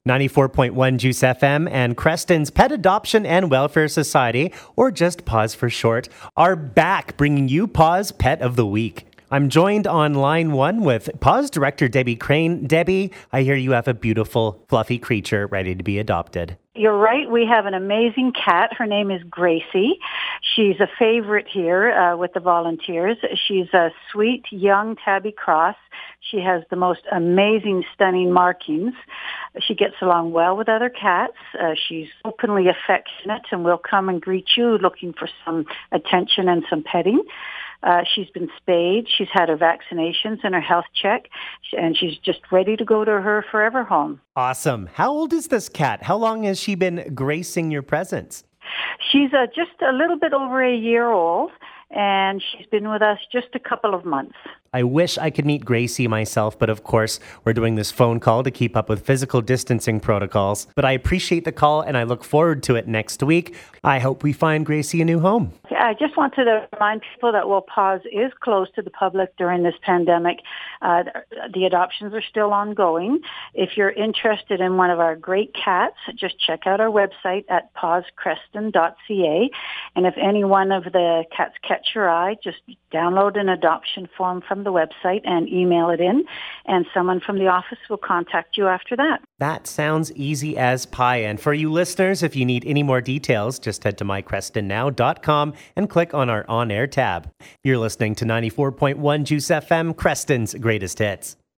94.1 Juice FM and Creston's Pet Adoption and Welfare Society, or just Paws for short, are back bringing you Paws Pet of the Week. I'm joined on line one with Paws Director Debbie Crane. Debbie, I hear you have a beautiful, fluffy creature ready to be adopted. You're right. We have an amazing cat. Her name is Gracie. She's a favorite here with the volunteers. She's a sweet, young tabby cross. She has the most amazing, stunning markings. She gets along well with other cats. She's openly affectionate and will come and greet you looking for some attention and some petting. She's been spayed. She's had her vaccinations and her health check, and she's just ready to go to her forever home. Awesome. How old is this cat? How long has she been gracing your presence? She's just a little bit over a year old, and she's been with us just a couple of months. I wish I could meet Gracie myself, but of course, we're doing this phone call to keep up with physical distancing protocols. But I appreciate the call, and I look forward to it next week. I hope we find Gracie a new home. I just wanted to remind people that while Paws is closed to the public during this pandemic, the adoptions are still ongoing. If you're interested in one of our great cats, just check out our website at pawscreston.ca. And if any one of the cats catch your eye, just download an adoption form from the website and email it in, and someone from the office will contact you after that. That sounds easy as pie. And for you listeners, if you need any more details, just head to mycrestonnow.com and click on our On Air tab. You're listening to 94.1 Juice FM, Creston's greatest hits.